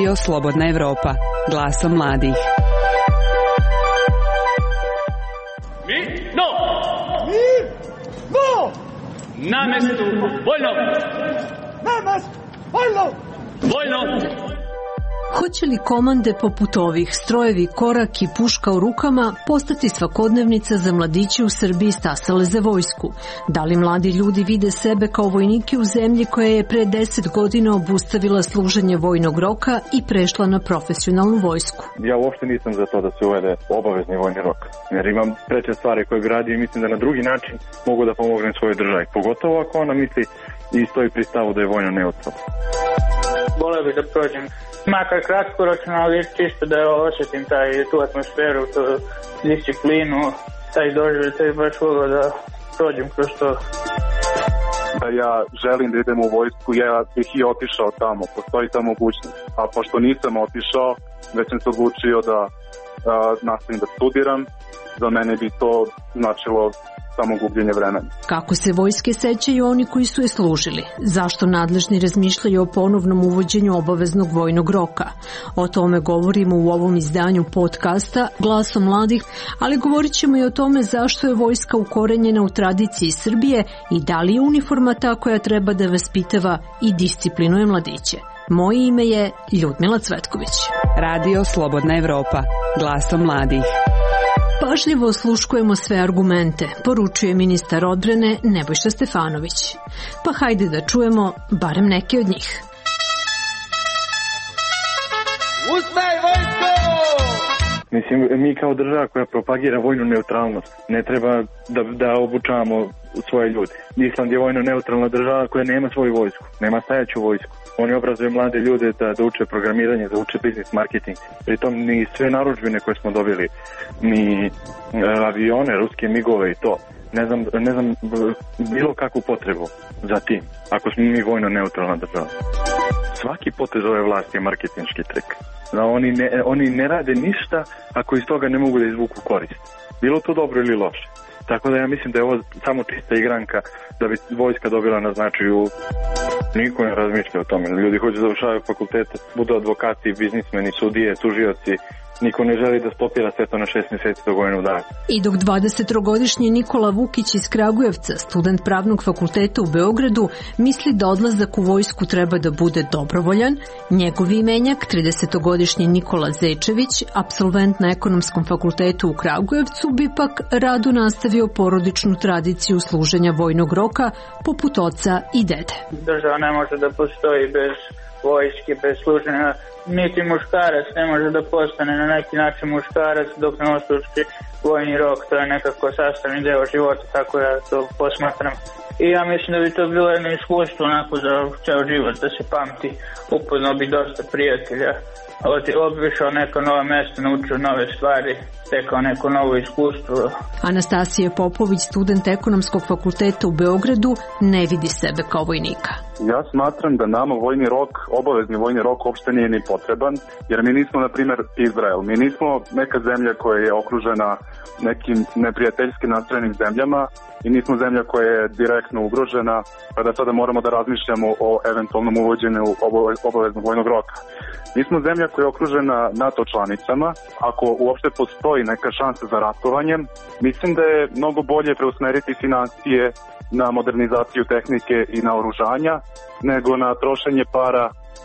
Radio Slobodna Evropa, glasom mladih. No! No! Na mestu vojno! Na mestu vojno! Vojno! Hoće li komande poput ovih, strojevi, korak i puška u rukama, postati svakodnevnica za mladiće u Srbiji stasale za vojsku? Da li mladi ljudi vide sebe kao vojnike u zemlji koja je pre 10 godina obustavila služenje vojnog roka i prešla na profesionalnu vojsku? Ja uopšte nisam za to da se uvede obavezni vojni rok, jer imam preče stvari koje radi i mislim da na drugi način mogu da pomognem svojoj državi, pogotovo ako ona misli i stoji pri stavu da je vojno neutralna. Voleo bih da prođem makar kratkoročno, ali čisto da osjetim tu atmosferu, tu disciplinu, taj doživljaj, baš voleo da prođem kroz to. Da ja želim da idem u vojsku, ja bih i otišao tamo, postoji ta mogućnost. A pošto nisam otišao, već sam se odlučio da nastavim da studiram, za mene bi to značilo samo gubljenje vremena. Kako se vojske sećaju oni koji su je služili? Zašto nadležni razmišljaju o ponovnom uvođenju obaveznog vojnog roka? O tome govorimo u ovom izdanju podcasta Glasom mladih, ali govorit ćemo i o tome zašto je vojska ukorenjena u tradiciji Srbije i da li je uniforma ta koja treba da vaspitava i disciplinuje mladiće. Moje ime je Ljudmila Cvetković. Radio Slobodna Evropa, glasom mladih. Pažljivo osluškujemo sve argumente, poručuje ministar odbrane Nebojša Stefanović. Pa hajde da čujemo barem neke od njih. Ustaj vojsko! Mislim, mi kao država koja propagira vojnu neutralnost, ne treba da obučavamo svoje ljude. Island je vojno neutralna država koja nema svoju vojsku, nema stajaću vojsku. Oni obrazuju mlade ljude da uče programiranje, da uče biznis marketing. Pritom ni sve narudžbine koje smo dobili, ni avione, ruske migove i to. Ne znam bilo kakvu potrebu za tim, ako smo mi vojno neutralna država. Svaki potez ove vlasti je marketinški trik. Oni ne rade ništa ako iz toga ne mogu da izvuku korist. Bilo to dobro ili loše. Tako da ja mislim da je ovo samo čista igranka da bi vojska dobila na značaju. Niko ne razmišlja o tome. Ljudi hoće da završavaju fakultete, budu advokati, biznismeni, sudije, tužioci. Niko ne želi da stopira sve to na 6 mjeseci do godinu dana. I dok 23-godišnji Nikola Vukić iz Kragujevca, student pravnog fakulteta u Beogradu, misli da odlazak u vojsku treba da bude dobrovoljan, njegov imenjak, 30-godišnji Nikola Zečević, apsolvent na ekonomskom fakultetu u Kragujevcu, bi pak rado nastavio porodičnu tradiciju služenja vojnog roka poput oca i dede. Država ne može da postoji bez vojske, bez služenja, niti muškarac ne može da postane na neki način muškarac dok ne odsluži vojni rok. To je nekako sastavni deo života, tako ja to posmatram. I ja mislim da bi to bilo jedno iskustvo onako za ceo život, da se pamti. Upoznao bi dosta prijatelja, obišao neka nova mesta, naučio nove stvari, tekao neko novo iskustvo. Anastasija Popović, student ekonomskog fakulteta u Beogradu, ne vidi sebe kao vojnika. Ja smatram da nama vojni rok, obavezni vojni rok uopšte nije ni potreban, jer mi nismo, na primjer, Izrael. Mi nismo neka zemlja koja je okružena nekim neprijateljski nastrojenim zemljama i nismo zemlja koja je direktno ugrožena, pa da sada moramo da razmišljamo o eventualnom uvođenju obaveznog vojnog roka. Mi smo zemlja koja je okružena NATO članicama. Ako uopšte postoji neka šansa za ratovanjem, mislim da je mnogo bolje preusmeriti finansije na modernizaciju tehnike i na oružanja, nego na trošenje para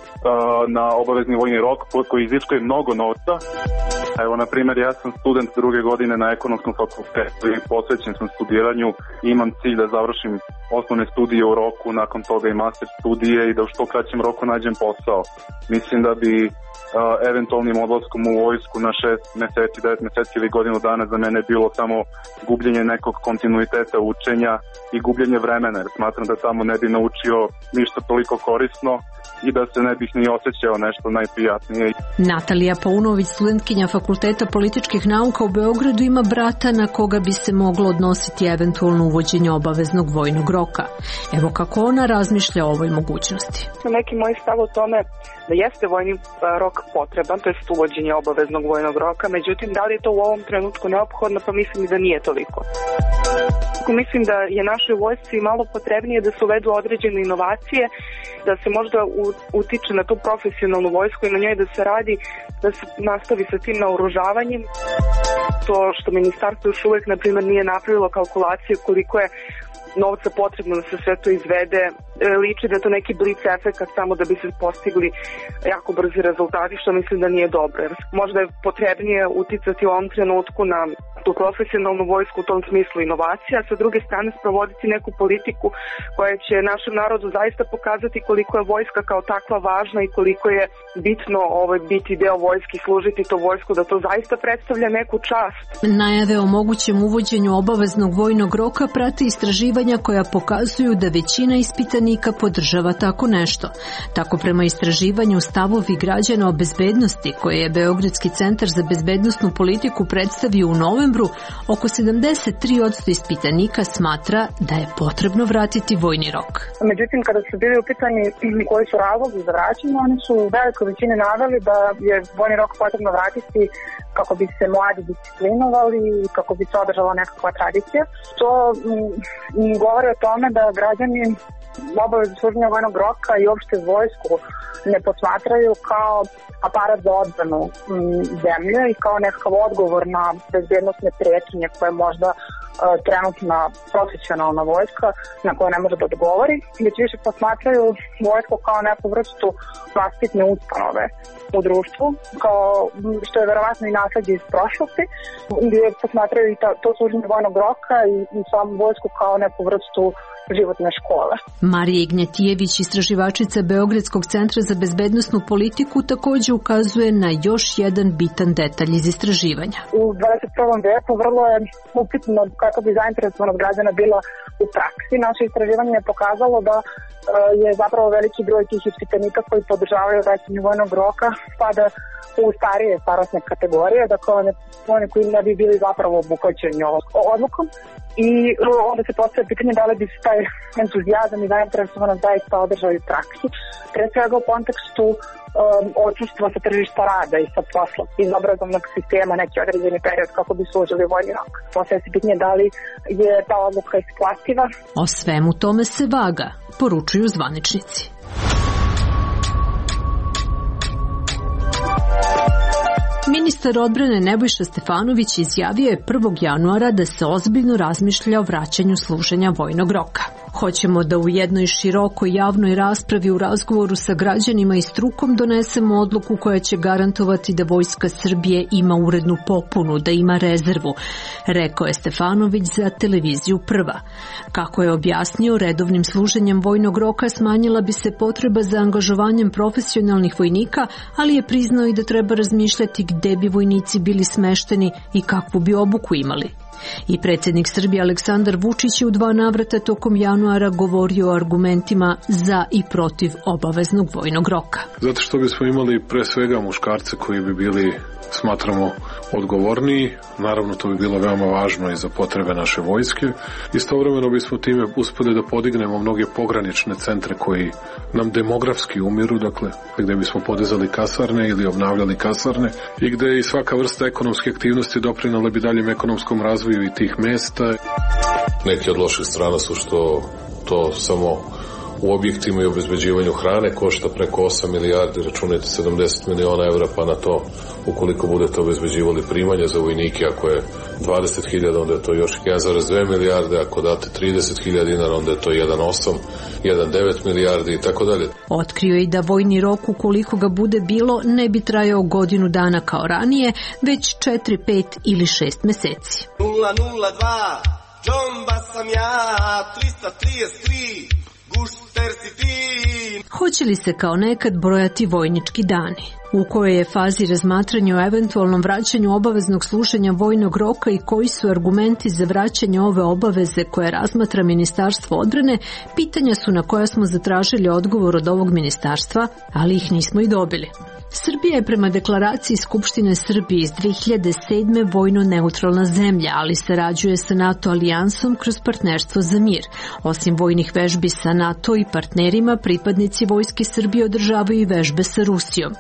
na obavezni vojni rok koji iziskuje mnogo novca. Evo, na primjer, ja sam student 2. godine na ekonomskom fakultetu i posvećen sam studiranju i imam cilj da završim osnovne studije u roku, nakon toga i master studije i da u što kraćem roku nađem posao. Mislim da bi eventualnim odlaskom u vojsku na 6 mjeseci, 9 mjeseci ili godinu dana za mene bilo samo gubljenje nekog kontinuiteta učenja i gubljenje vremena, jer smatram da tamo ne bi naučio ništa toliko korisno i da se ne bih ni osjećao nešto najprijatnije. Natalija Paunović, studentkinja Fakulteta političkih nauka u Beogradu, ima brata na koga bi se moglo odnositi eventualno uvođenje obaveznog vojnog roka. Evo kako ona razmišlja o ovoj mogućnosti. Neki moj stav o tome da jeste vojni rok potreban, to je uvođenje obaveznog vojnog roka, međutim da li je to u ovom trenutku neophodno, pa mislim da nije toliko. trenutku mislim da je našoj vojsci malo potrebnije da se uvedu određene inovacije, da se možda utiče na tu profesionalnu vojsku i na njoj da se radi, da se nastavi sa tim naoružavanjem. To što ministarstvo još uvek, na primjer, nije napravilo kalkulacije koliko je novca potrebno da se sve to izvede, liči da je to neki blic efekat samo da bi se postigli jako brzi rezultati, što mislim da nije dobro. Jer možda je potrebnije uticati u ovom trenutku na tu profesionalnu vojsku, u tom smislu inovacija, a sa druge strane sprovoditi neku politiku koja će našem narodu zaista pokazati koliko je vojska kao takva važna i koliko je bitno biti deo vojske, služiti to vojsku, da to zaista predstavlja neku čast. Najave o mogućem uvođenju obaveznog vojnog roka prate istraživanja koja pokazuju da većina ispitanika podržava tako nešto. Tako prema istraživanju stavovi građana o bezbednosti koje je Beogradski centar za bezbednosnu politiku predstavio u novembru, oko 73% ispitanika smatra da je potrebno vratiti vojni rok. Međutim, kada su bili upitani koji su razlozi za vraćanje, oni su u velikoj većini naveli da je vojni rok potrebno vratiti kako bi se mladi disciplinovali i kako bi se održala nekakva tradicija. To govori o tome da građani obavezu služenja vojnog roka i uopšte vojsku ne posmatraju kao aparat za odbranu zemlje i kao nekakav odgovor na bezbednosne prijetnje koje možda trenutna profesionalna vojska na koju ne može da odgovori, već više posmatraju vojsku kao neku vrstu vaspitne ustanove u društvu, kao što je verovatno i nasleđe iz prošlosti, gdje posmatraju i to služenje vojnog roka i samu vojsku kao neku vrstu životne škole. Marija Ignjetijević, istraživačica Beogradskog centra za bezbednosnu politiku, također ukazuje na još jedan bitan detalj iz istraživanja. U 21. veku vrlo je upitno kako bi zainteresovanost građana bila u praksi. Naše istraživanje je pokazalo da je zapravo veliki broj tih ispitanika koji podržavaju vraćanje vojnog roka spada u starije starosne kategorije, dakle oni koji ne bi bili zapravo obuhvaćeni ovom odlukom. I onda se postavlja pitanje da li bi se taj entuzijazam i zainteresovanost zaista održao i u praksi, pre svega u kontekstu odsustva sa tržišta rada i sa posla iz obrazovnog sistema neki određeni period kako bi služili vojni rok. Postavlja se pitanje da li je ta odluka isplativa. O svemu tome se vaga, poručuju zvaničnici. Ministar odbrane Nebojša Stefanović izjavio je 1. januara da se ozbiljno razmišlja o vraćanju služenja vojnog roka. Hoćemo da u jednoj širokoj javnoj raspravi u razgovoru sa građanima i strukom donesemo odluku koja će garantovati da Vojska Srbije ima urednu popunu, da ima rezervu, rekao je Stefanović za televiziju Prva. Kako je objasnio, redovnim služenjem vojnog roka smanjila bi se potreba za angažovanjem profesionalnih vojnika, ali je priznao i da treba razmišljati gde bi vojnici bili smešteni i kakvu bi obuku imali. I predsjednik Srbije Aleksandar Vučić je u 2 navrata tokom januara govorio o argumentima za i protiv obaveznog vojnog roka. Zato što bismo imali pre svega muškarce koji bi bili, smatramo, odgovorniji. Naravno, to bi bilo veoma važno i za potrebe naše vojske. Istovremeno bismo time uspeli da podignemo mnoge pogranične centre koji nam demografski umiru, dakle, gde bismo podizali kasarne ili obnavljali kasarne i gde i svaka vrsta ekonomske aktivnosti doprinala bi daljem ekonomskom razvoju i tih mesta. Neki od loših strana su što to samo u objektima i obezbeđivanju hrane košta preko 8 milijardi, računajte 70 miliona evra, pa na to, ukoliko budete obezbeđivali primanja za vojnike, ako je 20.000, onda je to još 1,2 milijarde, ako date 30.000 dinara, onda je to 1,8, 1,9 milijardi i tako dalje. Otkrio je i da vojni rok, ukoliko ga bude bilo, ne bi trajao godinu dana kao ranije, već 4, 5 ili 6 meseci. 002, džomba sam ja, 333, Hoće li se kao nekad brojati vojnički dani? U kojoj je fazi razmatranja o eventualnom vraćanju obaveznog služenja vojnog roka i koji su argumenti za vraćanje ove obaveze koje razmatra Ministarstvo odbrane, pitanja su na koja smo zatražili odgovor od ovog ministarstva, ali ih nismo i dobili. Srbija je prema deklaraciji Skupštine Srbije iz 2007. vojno neutralna zemlja, ali sarađuje sa NATO alijansom kroz partnerstvo za mir. Osim vojnih vežbi sa NATO i partnerima, pripadnici Vojske Srbije održavaju i vežbe sa Rusijom.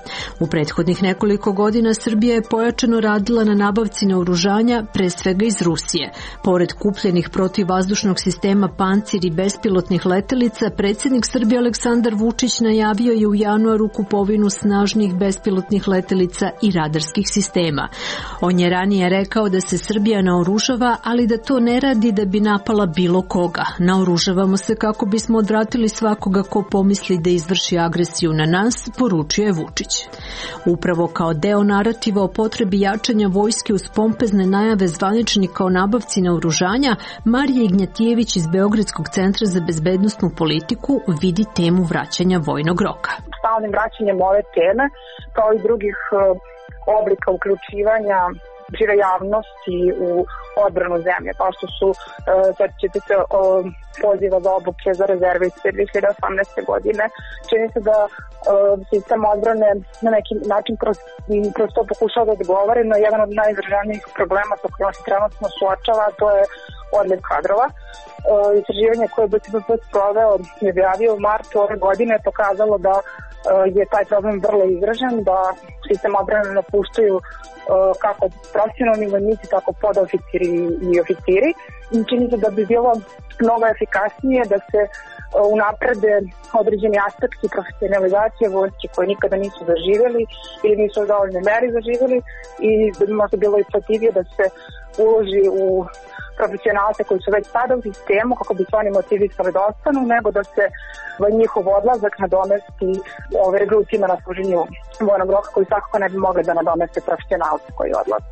U prethodnih nekoliko godina Srbija je pojačano radila na nabavci naoružanja, pre svega iz Rusije. Pored kupljenih protivvazdušnog sistema Pancir i bespilotnih letelica, predsjednik Srbije Aleksandar Vučić najavio je u januaru kupovinu snažnih bespilotnih letelica i radarskih sistema. On je ranije rekao da se Srbija naoružava, ali da to ne radi da bi napala bilo koga. Naoružavamo se kako bismo odvratili svakoga ko pomisli da izvrši agresiju na nas, poručio je Vučić. Upravo kao deo narativa o potrebi jačanja vojske uz pompezne najave zvaničnika o nabavci naoružanja, Marija Ignjatijević iz Beogradskog centra za bezbednosnu politiku vidi temu vraćanja vojnog roka. Stalnim vraćanjem ove teme, kao i drugih oblika uključivanja šire javnosti u odbranu zemlje, kao što su, ćete se poziva za obuke za rezerviste 2018. godine. Čini se da sistem odbrane na neki način kroz to pokušava da odgovori na jedan od najizraženijih problema sa kojima se trenutno suočava, to je odliv kadrova. Istraživanje koje je BCBP sproveo i objavio u martu ove godine je pokazalo da je taj problem vrlo izražen, da sistem odbrane napuštaju kako profesionalni vojnici, tako podoficiri i oficiri. Čini se da bi bilo mnogo efikasnije da se unaprede određeni aspekti profesionalizacije vojske koje nikada nisu zaživjeli ili nisu u dovoljnoj meri zaživjeli i da bi možda bilo isplativije da se uloži u profesionalce koji su već sada u sistemu kako bi se oni motivisali da ostanu, nego da se njihov odlazak nadomesti regrutima na služenju vojnog roka koji svakako ne bi mogli da nadomeste profesionalce koji odlaze.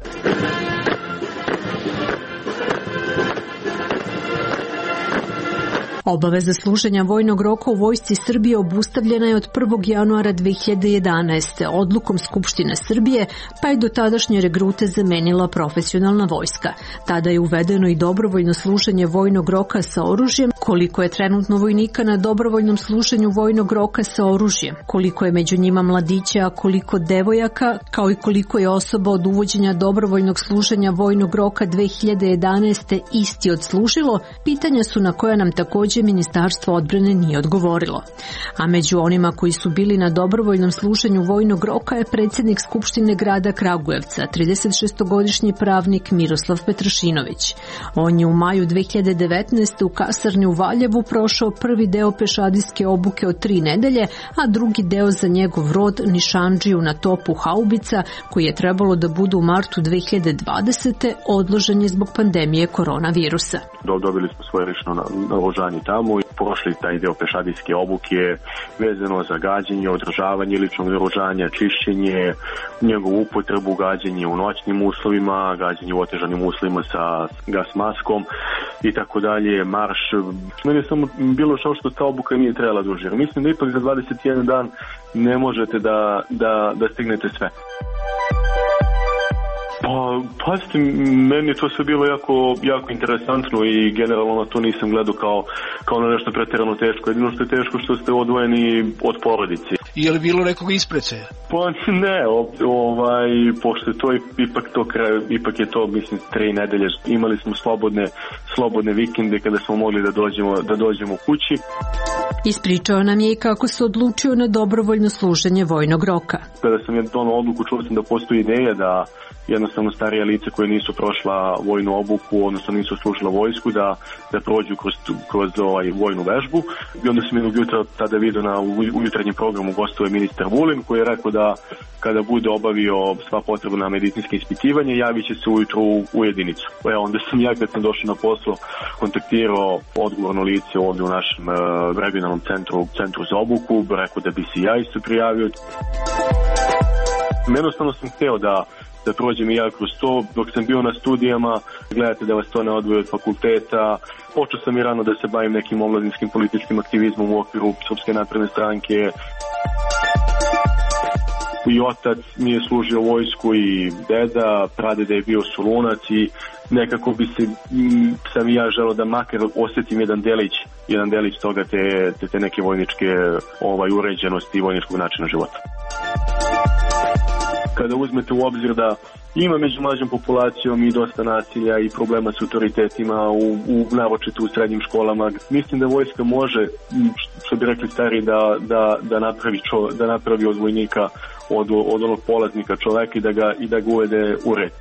Obaveza služenja vojnog roka u vojsci Srbije obustavljena je od 1. januara 2011. odlukom Skupštine Srbije, pa je do tadašnje regrute zamenila profesionalna vojska. Tada je uvedeno i dobrovoljno služenje vojnog roka sa oružjem, koliko je trenutno vojnika na dobrovoljnom služenju vojnog roka sa oružjem, koliko je među njima mladića, a koliko devojaka, kao i koliko je osoba od uvođenja dobrovoljnog služenja vojnog roka 2011. isti odslužilo, pitanja su na koja nam također Ministarstvo odbrane nije odgovorilo. A među onima koji su bili na dobrovoljnom služenju vojnog roka je predsjednik Skupštine grada Kragujevca, 36-godišnji pravnik Miroslav Petrašinović. On je u maju 2019. u kasarni u Valjevu prošao prvi deo pešadijske obuke od 3 nedelje, a drugi deo za njegov rod nišandžiju na topu haubica, koji je trebalo da bude u martu 2020. odložen je zbog pandemije koronavirusa. Dobili smo svoje lično naoružanje tamo i prošli taj deo pešadijske obuke vezano za gađenje, održavanje ličnog naoružanja, čišćenje, njegovu upotrebu, gađenje u noćnim uslovima, gađenje u otežanim uslovima sa gas maskom i tako dalje, marš. Meni je samo bilo šao što ta obuka nije trebala duže. Mislim da ipak za 21 dan ne možete da stignete sve. Pa, pazite, meni je to sve bilo jako interesantno i generalno na to nisam gledao kao na nešto pretjerano teško. Jedino što je teško što ste odvojeni od porodice. Je li bilo nekog isprecaja? Pa ne, pošto je to ipak je to, mislim, 3 nedelje. Imali smo slobodne vikende kada smo mogli da dođemo kući. Ispričao nam je i kako se odlučio na dobrovoljno služenje vojnog roka. Kada sam donao odluku, čuo sam da postoji ideja da jednostavno starija lica koje nisu prošla vojnu obuku, odnosno nisu služila vojsku, da prođu kroz vojnu vežbu. I onda sam jednog jutra tada vidio na ujutranjem programu gostuje ministar Vulin, koji je rekao da kada bude obavio sva potrebna medicinska ispitivanja, javit će se ujutru u jedinicu. Onda sam ja kad sam došao na posao kontaktirao odgovorno lice ovdje u našem regionalnom centru za obuku, rekao da bi se ja isto prijavio. Jednostavno sam hteo da prođem i ja kroz to. Dok sam bio na studijama, gledate da vas to ne odvoje od fakulteta. Počeo sam i rano da se bavim nekim omladinskim političkim aktivizmom u okviru Srpske napredne stranke. I otac mi je služio vojsku i deda, pradeda je bio Solunac i nekako sam i ja želeo da makar osjetim jedan delić toga te neke vojničke uređenosti i vojničkog načina života. kada uzmete u obzir da ima među mlađom populacijom i dosta nasilja i problema s autoritetima naročito u srednjim školama. Mislim da vojska može, što bi rekli stari, da napravi od vojnika, od onog polaznika čoveka i da ga uvede u red.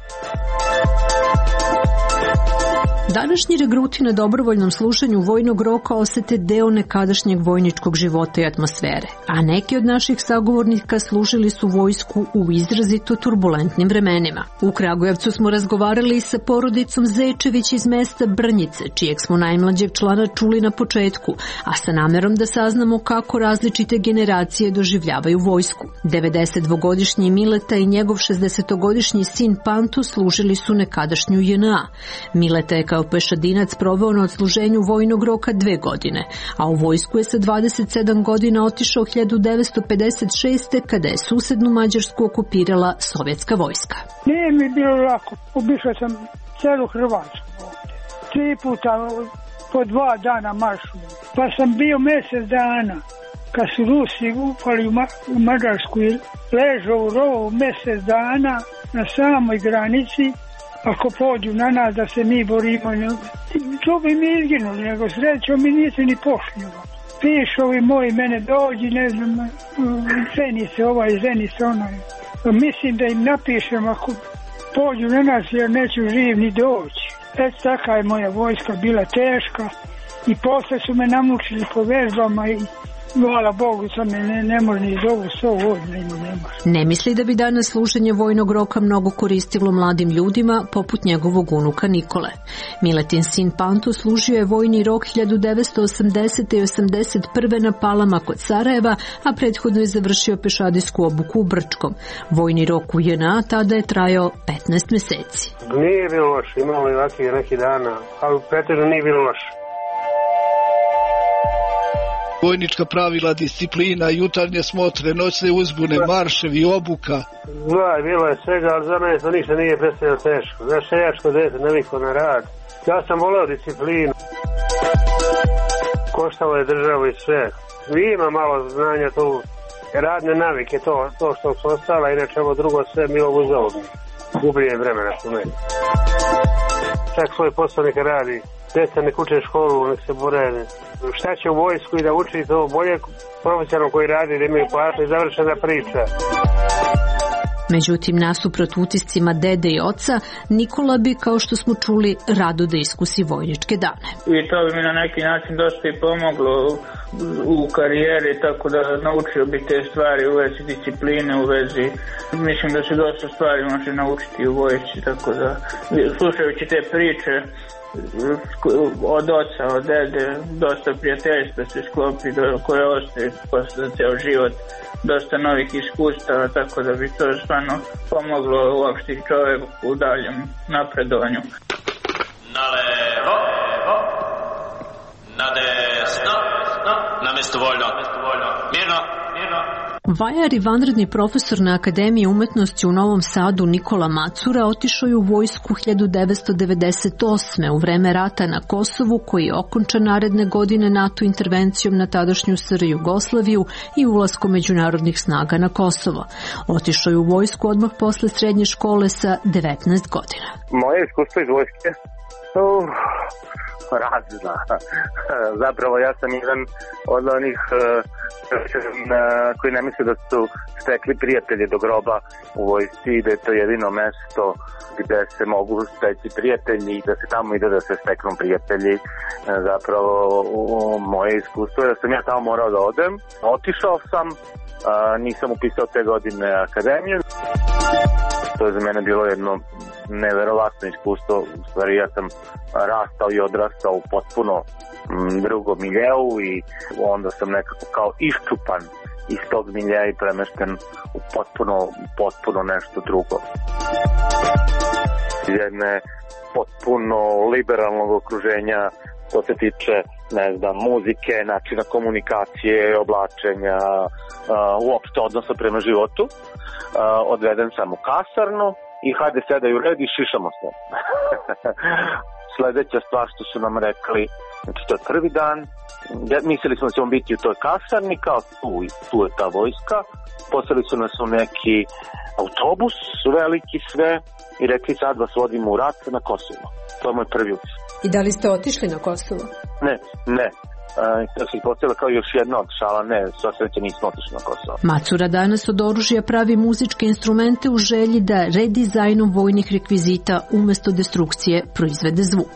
Današnji regruti na dobrovoljnom slušanju vojnog roka osete deo nekadašnjeg vojničkog života i atmosfere, a neki od naših sagovornika služili su vojsku u izrazito turbulentnim vremenima. U Kragujevcu smo razgovarali sa porodicom Zečević iz mesta Brnjice, čijeg smo najmlađeg člana čuli na početku, a sa namerom da saznamo kako različite generacije doživljavaju vojsku. 92-godišnji Mileta i njegov 60-godišnji sin Panto služili su nekadašnju JNA. Mileta je kao pešadinac proveo na odsluženju vojnog roka 2 godine, a u vojsku je sa 27 godina otišao 1956. kada je susednu Mađarsku okupirala sovjetska vojska. Nije mi bilo lako, obišao sam celu Hrvatsku ovdje. 3 puta po 2 dana maršu, pa sam bio mjesec dana. Kad su Rusi upali u Mađarsku i ležao u rovu mjesec dana na samoj granici, ako pođu na nas da se mi borimo, to bi mi izginuli, nego srećom mi nisu ni pošli. Pišovi moji mene dođi, ne znam, ženi se ovaj, ženi se onaj. Mislim da im napišem ako pođu na nas jer neću živ ni doći. Taka je moja vojska bila teška i posle su me namučili po vežbama i hvala Bogu, sam ne može ni zovu Ne misli da bi danas služenje vojnog roka mnogo koristilo mladim ljudima poput njegovog unuka Nikole. Miletin sin Panto služio je vojni rok 1980. i 81. na Palama kod Sarajeva, a prethodno je završio pešadijsku obuku u Brčkom. Vojni rok u JNA tada je trajao 15 mjeseci. Nije bilo loše, imamo i ovakve neki dana, ali pretežno nije bilo loše. Vojnička pravila, disciplina, jutarnje smotre, noćne uzbune, marševi, obuka. Da, bilo je svega, ali za mene to ništa nije predstavljeno teško. Znaš, seljačko dete naviko na rad. Ja sam voleo disciplinu. Koštalo je državu i sve. Ima malo znanja tu. Radne navike, to što su ostala, inače ovo drugo sve bilo uzaludno. Gubljenje vremena su meni. Čak svoj posao neka radi. Djeca nek uče školu, nek se bore. Šta će u vojsku i da uči to bolje profesionalno koji radi, da imaju platu i završena priča. Međutim, nasuprot utiscima dede i oca, Nikola bi, kao što smo čuli, rado da iskusi vojničke dane. I to bi mi na neki način dosta i pomoglo u karijeri, tako da naučio bi te stvari u vezi discipline, u vezi, mislim da se dosta stvari može naučiti u vojsci, tako da slušajući te priče od oca, od dede, dosta prijateljstva se sklopi koje ostaje posle ceo život, dosta novih iskustava, tako da bi to stvarno pomoglo uopšte čovjeku u daljem napredovanju. Na levo, na desno, na mjesto voljno, mirno. Vajar i vanredni profesor na Akademiji umetnosti u Novom Sadu Nikola Macura otišao je u vojsku 1998. u vreme rata na Kosovu, koji je okončan naredne godine NATO intervencijom na tadašnju SR Jugoslaviju i ulaskom međunarodnih snaga na Kosovo. Otišao je u vojsku odmah posle srednje škole sa 19 godina. Moje iskustvo iz vojske razna. Zapravo ja sam jedan od onih koji ne misle da su stekli prijatelje do groba u vojsci i da je to jedino mesto gde se mogu steći prijatelji i da se tamo ide da se steknu prijatelji. Zapravo moje iskustvo je da sam ja tamo morao da odem. Otišao sam, nisam upisao te godine akademiju. To je za mene bilo jedno neverovatno iskustvo. U stvari ja sam rastao i odrastao u potpuno drugom miljeu i onda sam nekako kao iščupan iz tog miljeja i premešten u potpuno nešto drugo. Jedne potpuno liberalnog okruženja što se tiče, ne znam, muzike, načina komunikacije, oblačenja, uopšte odnosa prema životu. Odveden sam u kasarnu i hajde sedaj u red i šišamo se. Sledeća stvar što su nam rekli, znači to je prvi dan, mislili smo da ćemo biti u toj kasarni, kao tu je ta vojska, poslali su nas u neki autobus, veliki sve, i rekli sad vas vodimo u rat na Kosovo. To je moj prvi utisak. I da li ste otišli na Kosovo? Ne. To se postavila kao još jedna od šala, ne, sva sreća nismo otišli na Kosovo. Macura danas od oružja pravi muzičke instrumente u želji da redizajnom vojnih rekvizita umesto destrukcije proizvede zvuk.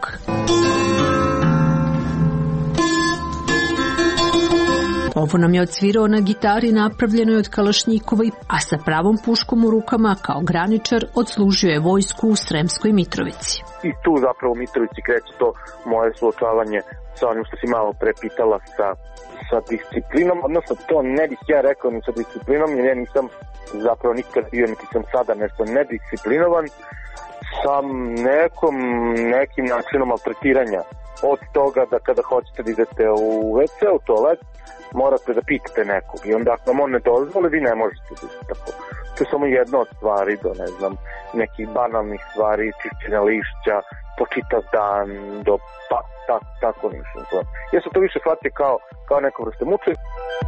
Ovo nam je odsvirao na gitari napravljenoj od kalašnjikova, a sa pravom puškom u rukama kao graničar odslužio je vojsku u Sremskoj Mitrovici. I tu zapravo u Mitrovici kreće to moje suočavanje sa onim što si malo prepitala sa disciplinom, odnosno to ne bih ja rekao ni sa disciplinom, jer ja nisam zapravo nikad bio, niti sam sada nešto nedisciplinovan, sam nekim načinom maltretiranja. Od toga da kada hoćete da idete u WC, u toalet, morate da pitate nekog i onda ako vam on ne dozvoli, vi ne možete da tako. To je samo jedna od stvari do, ne znam, nekih banalnih stvari, čišćenja lišća, po čitav dan, do tako nešto. Ja sam to više shvatio kao neko vrste mučenja.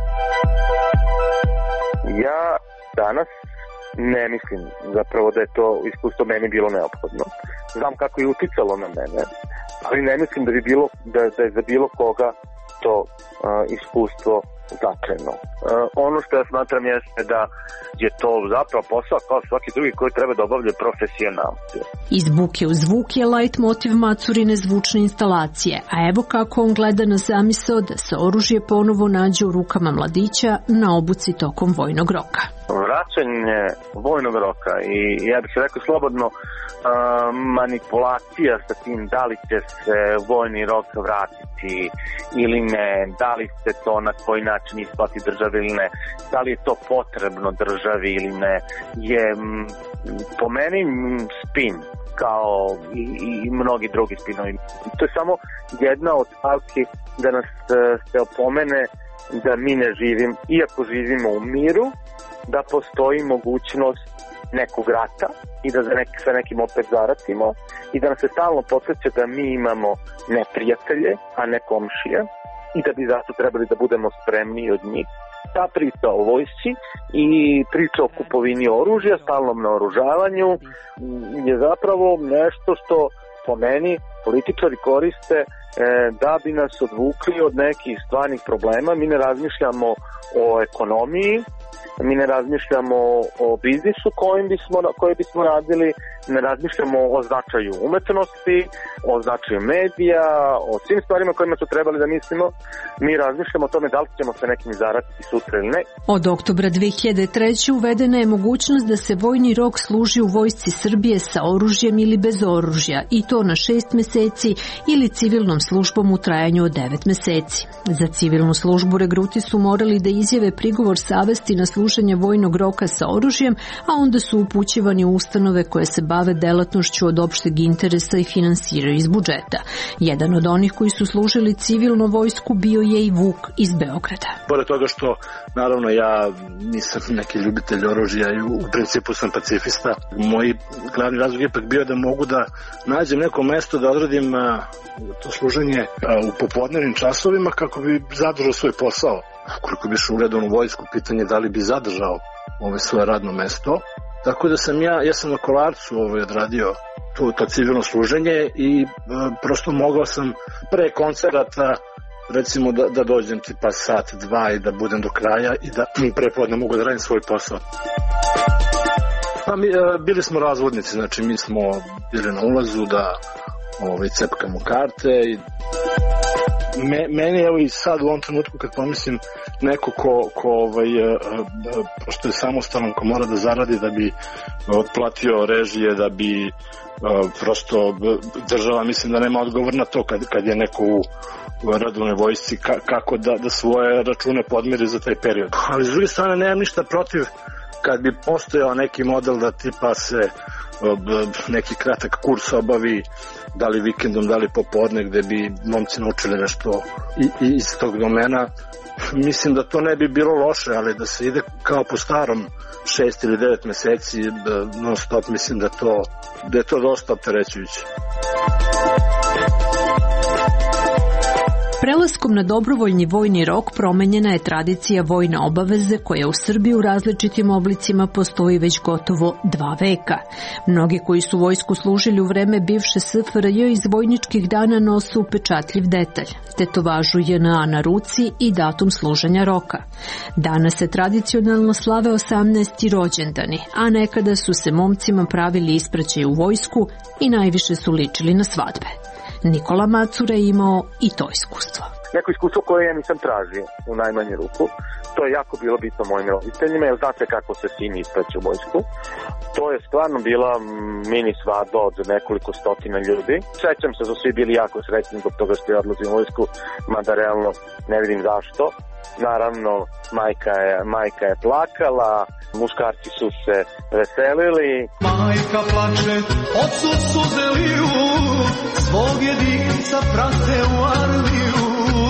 Ja danas ne mislim zapravo da je to iskustvo meni bilo neophodno. Znam kako je uticalo na mene, ali ne mislim da je za bilo koga to iskustvo značajno. Ono što ja smatram jeste da je to zapravo posao kao svaki drugi koji treba da obavlja profesionalci. Iz buke u zvuk je light motiv Macurine zvučne instalacije, a evo kako on gleda na zamisao da se oružje ponovo nađe u rukama mladića na obuci tokom vojnog roka. Vraćanje vojnog roka i ja bih se rekao slobodno manipulacija sa tim da li će se vojni rok vratiti ili ne, da li se to na koji način isplati državi ili ne, da li je to potrebno državi ili ne, je po meni spin kao i mnogi drugi spinovi. To je samo jedna od stavki da nas se opomene da mi ne živimo, iako živimo u miru, da postoji mogućnost nekog rata i da sa nekim opet zaratimo i da nas se stalno podsjeća da mi imamo neprijatelje, a ne komšije i da bi zato trebali da budemo spremni od njih. Ta priča o vojsci i priča o kupovini oružja, stalnom naoružavanju je zapravo nešto što po meni političari koriste da bi nas odvukli od nekih stvarnih problema. Mi ne razmišljamo o ekonomiji, mi ne razmišljamo o biznisu koji bismo radili, ne razmišljamo o značaju umetnosti, o značaju medija, o svim stvarima kojima su trebali da mislimo. Mi razmišljamo o tome da li ćemo se nekim zaratiti sutra ili ne. Od oktobra 2003. uvedena je mogućnost da se vojni rok služi u vojsci Srbije sa oružjem ili bez oružja, i to na 6 meseci ili civilnom službom u trajanju od 9 meseci. Za civilnu službu regruti su morali da izjave prigovor savesti na služenje vojnog roka sa oružjem, a onda su upućivani u ustanove koje se bave delatnošću od opšteg interesa i finansiraju iz budžeta. Jedan od onih koji su služili civilnu vojsku bio je i Vuk iz Beograda. Pored toga što, naravno, ja nisam neki ljubitelj oružja i u principu sam pacifista, moj glavni razlog je ipak bio da mogu da nađem neko mesto da odradim to služenje u popodnevnim časovima kako bi zadržao svoj posao. Koliko bi išao u redovnu vojsku, pitanje da li bi zadržao svoje radno mesto. Tako da sam ja sam na Kolarcu odradio to civilno služenje i prosto mogao sam pre koncerata recimo da dođem tipa sat, dva i da budem do kraja i da prepodne mogu da radim svoj posao. Pa bili smo razvodnici, znači mi smo bili na ulazu da cepkamo karte i meni evo i sad u ovom trenutku kad pomislim neko ko pošto je samostalan, ko mora da zaradi da bi otplatio režije, da bi prosto država, mislim da nema odgovor na to kad je neko u redovnoj vojsci kako da svoje račune podmiri za taj period. Ali s druge strane nemam ništa protiv kad bi postojao neki model da tipa se neki kratak kurs obavi, da li vikendom, da li popodne, gde bi momci naučili nešto iz tog domena. Mislim da to ne bi bilo loše, ali da se ide kao po starom 6 ili 9 meseci non stop, mislim da je to dosta opterećujuće. Prelaskom na dobrovoljni vojni rok promenjena je tradicija vojne obaveze koja u Srbiji u različitim oblicima postoji već gotovo 2 veka. Mnogi koji su vojsku služili u vreme bivše SFRJ iz vojničkih dana nose upečatljiv detalj, tetovažu JNA na ruci i datum služenja roka. Danas se tradicionalno slave 18. rođendani, a nekada su se momcima pravili ispraćaj u vojsku i najviše su ličili na svadbe. Nikola Macura je imao i to iskustvo. Neko iskustvo koje ja nisam tražio u najmanju ruku. To je jako bilo bitno mojim roditeljima, jer znate kako se sini ispraće u vojsku. To je stvarno bila mini svadba od nekoliko stotina ljudi. Sećam se da su svi bili jako srećni zbog toga što je odlazio u vojsku, mada realno ne vidim zašto. Naravno, majka je plakala, muškarci su se veselili. Majka plače, ocu suze liju, svog jedinca prate u armiju.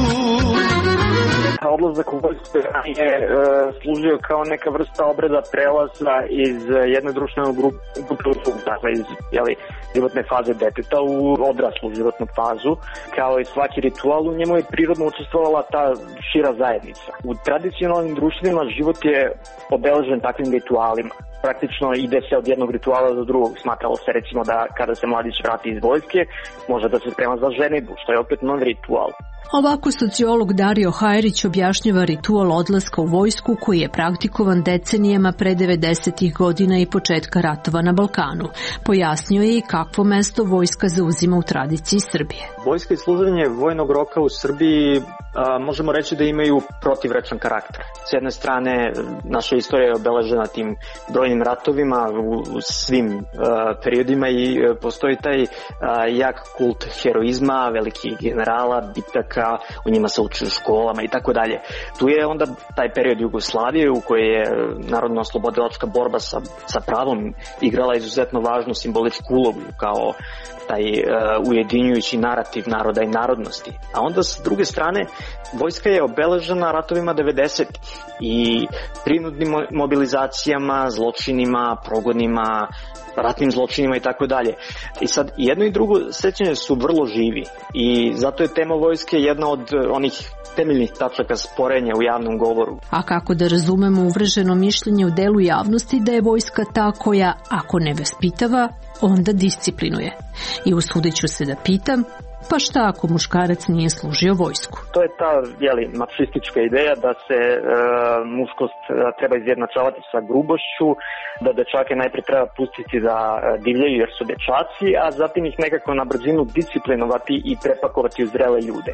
Odlazak u vojsku je služio kao neka vrsta obreda prelaza iz jedne društvene grupe, dakle iz životne faze deteta u odraslu životnu fazu. Kao i svaki ritual, u njemu je prirodno učestvovala ta šira zajednica. U tradicionalnim društvima život je obeležen takvim ritualima. Praktično ide se od jednog rituala do drugog. Smatralo se recimo da kada se mladić vrati iz vojske, može da se sprema za ženidbu, što je opet novi ritual. Ovako sociolog Dario Hajrić objašnjava ritual odlaska u vojsku koji je praktikovan decenijama pre 90-ih godina i početka ratova na Balkanu. Pojasnio je i kakvo mesto vojska zauzima u tradiciji Srbije. Vojska i služenje vojnog roka u Srbiji možemo reći da imaju protivrečan karakter. S jedne strane, naša istorija je obeležena tim brojnim ratovima u svim periodima i postoji taj jak kult heroizma, velikih generala, bitaka, u njima se uči u školama i tako dalje. Tu je onda taj period Jugoslavije u kojoj je narodno-oslobodilačka borba sa pravom igrala izuzetno važnu simboličku ulogu kao taj ujedinjujući narativ naroda i narodnosti. A onda s druge strane, vojska je obeležena ratovima 90 i prinudnim mobilizacijama, zločinima, progonima, ratnim zločinima i tako dalje. I sad jedno i drugo sećanje su vrlo živi i zato je tema vojske jedna od onih temeljnih tačaka sporenja u javnom govoru. A kako da razumemo uvrženo mišljenje u delu javnosti da je vojska ta koja, ako ne vaspitava, onda disciplinuje? I usudit ću se da pitam, pa šta ako muškarac nije služio vojsku? To je ta mačistička ideja da se muškost treba izjednačavati sa grubošću, da dečake najprije treba pustiti da divljaju jer su dečaci, a zatim ih nekako na brzinu disciplinovati i prepakovati u zrele ljude.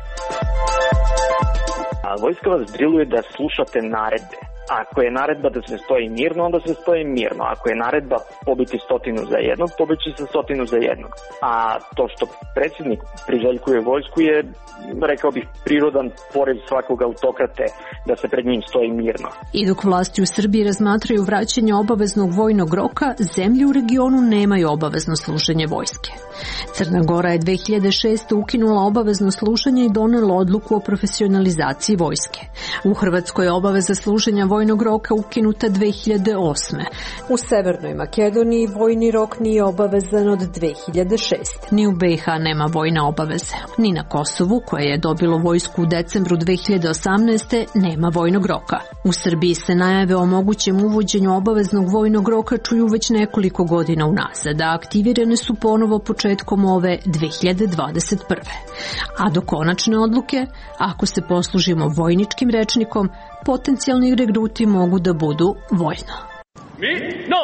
A vojska vas driluje da slušate naredbe. Ako je naredba da se stoji mirno, onda se stoji mirno. Ako je naredba pobiti 100 za jednog, pobići se 100 za jednog. A to što predsjednik priželjkuje vojsku je, rekao bih, prirodan poriv svakog autokrate da se pred njim stoji mirno. I dok vlasti u Srbiji razmatraju vraćanje obaveznog vojnog roka, zemlje u regionu nemaju obavezno služenje vojske. Crna Gora je 2006. ukinula obavezno služenje i donela odluku o profesionalizaciji vojske. U Hrvatskoj je obaveza služenja vojnog roka ukinuta 2008. U Severnoj Makedoniji vojni rok nije obavezan od 2006. Ni u BiH nema vojne obaveze. Ni na Kosovu, koje je dobilo vojsku u decembru 2018. nema vojnog roka. U Srbiji se najave o mogućem uvođenju obaveznog vojnog roka čuju već nekoliko godina unazad, a aktivirane su ponovo početkom ove 2021. A do konačne odluke, ako se poslužimo vojničkim rečnikom, potencijalni regruti mogu da budu vojno. Mirno!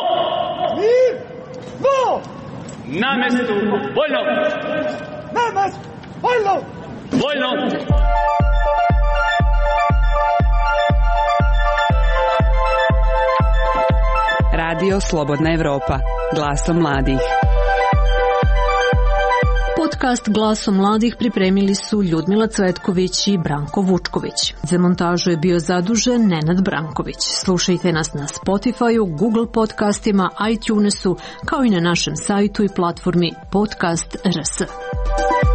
Mirno! Na mestu vojno! Na mestu vojno! Vojno! Radio Slobodna Evropa, glasom mladih. Podcast Glasom mladih pripremili su Ljudmila Cvetković i Branko Vučković. Za montažu je bio zadužen Nenad Branković. Slušajte nas na Spotify-u, Google podcastima, iTunesu, kao i na našem sajtu i platformi Podcast.rs.